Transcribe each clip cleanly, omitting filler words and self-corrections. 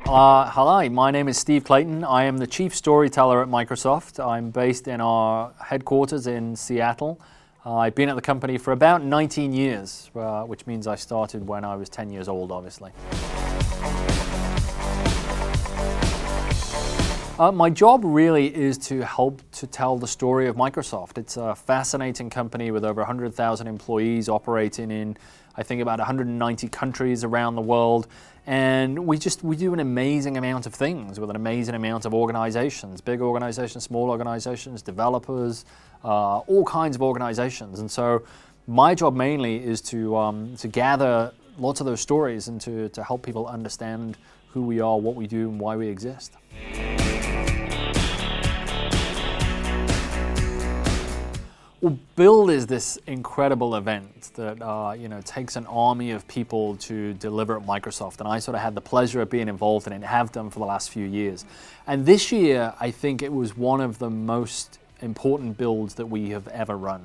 Hello, my name is Steve Clayton. I am the Chief Storyteller at Microsoft. I'm based in our headquarters in Seattle. I've been at the company for about 19 years, which means I started when I was 10 years old, obviously. My job really is to help to tell the story of Microsoft. It's a fascinating company with over 100,000 employees operating in, I think, about 190 countries around the world. And we do an amazing amount of things with an amazing amount of organizations, big organizations, small organizations, developers, all kinds of organizations. And so my job mainly is to gather lots of those stories and to help people understand who we are, what we do, and why we exist. Well, Build is this incredible event that takes an army of people to deliver at Microsoft, and I sort of had the pleasure of being involved in it and have done for the last few years. And this year, I think it was one of the most important builds that we have ever run.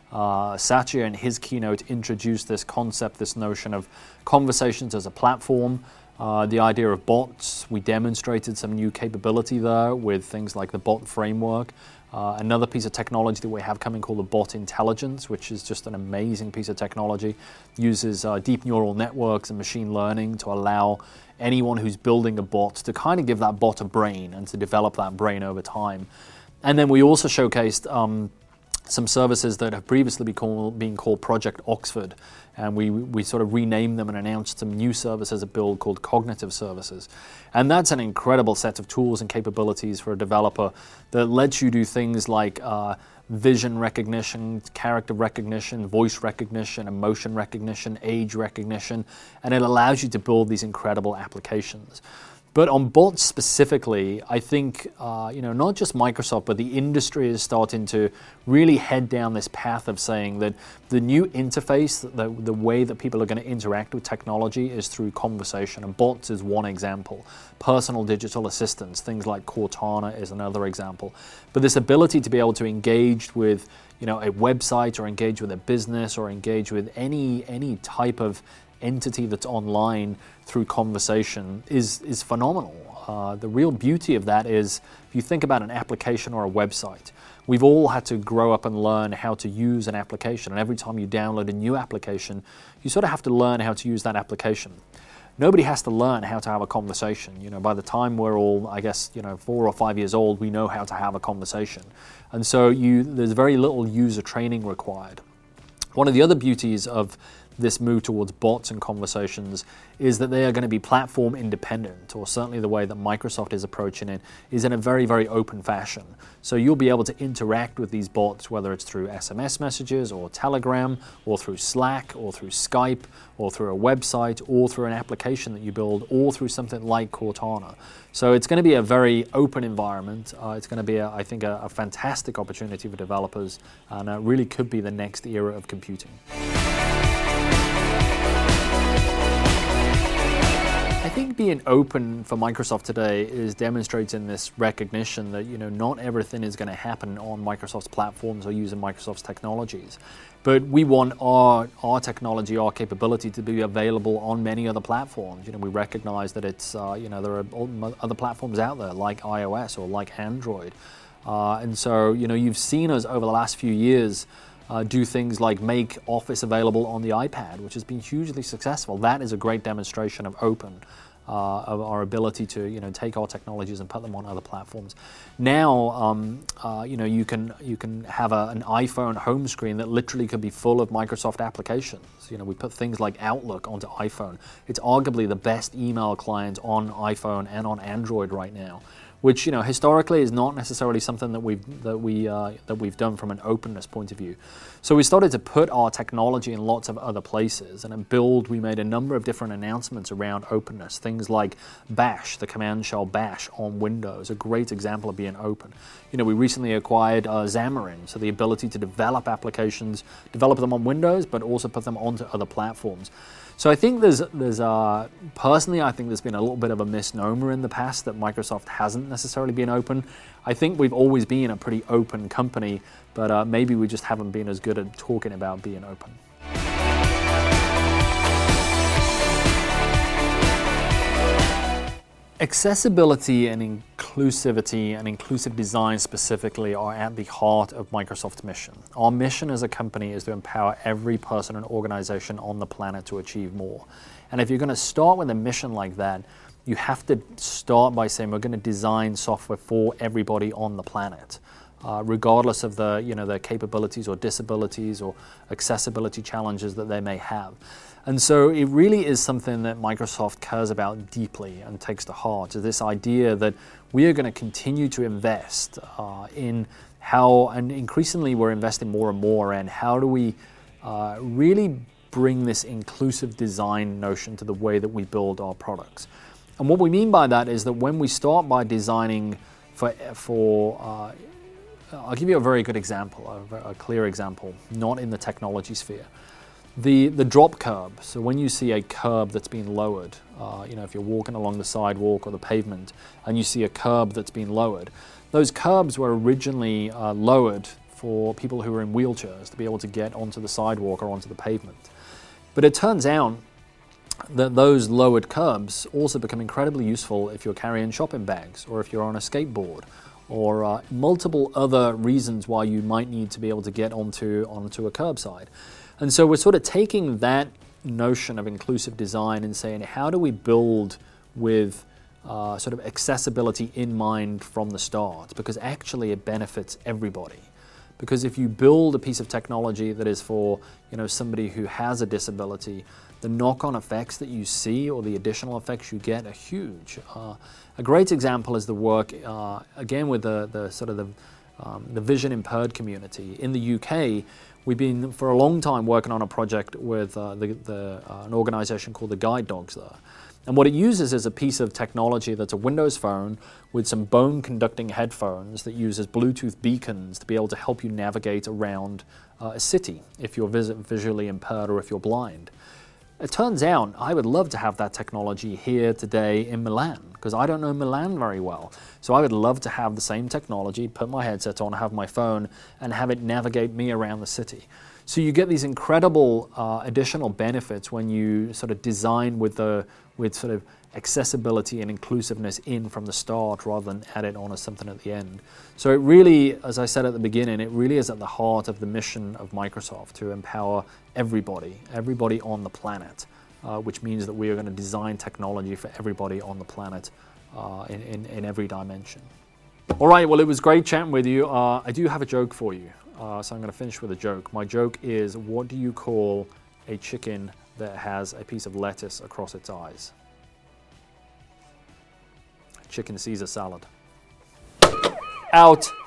Satya in his keynote introduced this concept, this notion of conversations as a platform. The idea of bots. We demonstrated some new capability there with things like the bot framework. Another piece of technology that we have coming called the Bot Intelligence, which is just an amazing piece of technology. Uses deep neural networks and machine learning to allow anyone who's building a bot to kind of give that bot a brain and to develop that brain over time. And then we also showcased some services that have previously been called Project Oxford, and we sort of renamed them and announced some new services at Build called Cognitive Services. And that's an incredible set of tools and capabilities for a developer that lets you do things like vision recognition, character recognition, voice recognition, emotion recognition, age recognition, and it allows you to build these incredible applications. But on bots specifically, I think not just Microsoft, but the industry is starting to really head down this path of saying that the new interface, the way that people are going to interact with technology is through conversation, and bots is one example. Personal digital assistants, things like Cortana is another example. But this ability to be able to engage with a website or engage with a business or engage with any type of entity that's online through conversation is phenomenal. The real beauty of that is if you think about an application or a website, we've all had to grow up and learn how to use an application, and every time you download a new application, you sort of have to learn how to use that application. Nobody has to learn how to have a conversation. By the time we're all, 4 or 5 years old, we know how to have a conversation. And so there's very little user training required. One of the other beauties of this move towards bots and conversations is that they are going to be platform independent, or certainly the way that Microsoft is approaching it is in a very, very open fashion. So you'll be able to interact with these bots, whether it's through SMS messages or Telegram or through Slack or through Skype or through a website or through an application that you build or through something like Cortana. So it's going to be a very open environment. It's going to be, I think, a fantastic opportunity for developers, and it really could be the next era of computing. I think being open for Microsoft today is demonstrating this recognition that not everything is going to happen on Microsoft's platforms or using Microsoft's technologies. But we want our technology, our capability to be available on many other platforms. We recognize that it's there are other platforms out there like iOS or like Android, and so you've seen us over the last few years do things like make Office available on the iPad, which has been hugely successful. That is a great demonstration of open, of our ability to take our technologies and put them on other platforms. Now, you can have an iPhone home screen that literally could be full of Microsoft applications. We put things like Outlook onto iPhone. It's arguably the best email client on iPhone and on Android right now, which historically is not necessarily something that we've done from an openness point of view. So we started to put our technology in lots of other places, and at Build we made a number of different announcements around openness. Things like Bash, the command shell Bash on Windows, a great example of being open. We recently acquired Xamarin, so the ability to develop applications, develop them on Windows, but also put them onto other platforms. So I think personally, I think there's been a little bit of a misnomer in the past that Microsoft hasn't necessarily been open. I think we've always been a pretty open company, but maybe we just haven't been as good at talking about being open. Accessibility and inclusivity and inclusive design specifically are at the heart of Microsoft's mission. Our mission as a company is to empower every person and organization on the planet to achieve more. And if you're going to start with a mission like that, you have to start by saying we're going to design software for everybody on the planet, regardless of their capabilities or disabilities or accessibility challenges that they may have. And so it really is something that Microsoft cares about deeply and takes to heart, is this idea that we are going to continue to invest in how, and increasingly we're investing more and more in how do we really bring this inclusive design notion to the way that we build our products. And what we mean by that is that when we start by designing for I'll give you a very good example, a clear example, not in the technology sphere. The drop curb. So when you see a curb that's been lowered, if you're walking along the sidewalk or the pavement and you see a curb that's been lowered, those curbs were originally lowered for people who were in wheelchairs to be able to get onto the sidewalk or onto the pavement. But it turns out that those lowered curbs also become incredibly useful if you're carrying shopping bags or if you're on a skateboard, or multiple other reasons why you might need to be able to get onto a curbside. And so we're sort of taking that notion of inclusive design and saying, how do we build with sort of accessibility in mind from the start? Because actually it benefits everybody. Because if you build a piece of technology that is for somebody who has a disability, the knock-on effects that you see or the additional effects you get are huge. A great example is the work, again, with the vision impaired community. In the UK, we've been for a long time working on a project with an organization called the Guide Dogs there. And what it uses is a piece of technology that's a Windows phone with some bone-conducting headphones that uses Bluetooth beacons to be able to help you navigate around a city if you're visually impaired or if you're blind. It turns out I would love to have that technology here today in Milan, because I don't know Milan very well. So I would love to have the same technology, put my headset on, have my phone, and have it navigate me around the city. So you get these incredible additional benefits when you sort of design with sort of accessibility and inclusiveness in from the start rather than add it on as something at the end. So it really, as I said at the beginning, it really is at the heart of the mission of Microsoft to empower everybody on the planet, which means that we are going to design technology for everybody on the planet in every dimension. All right, well, it was great chatting with you. I do have a joke for you, so I'm going to finish with a joke. My joke is, what do you call a chicken that has a piece of lettuce across its eyes? Chicken Caesar salad. Out.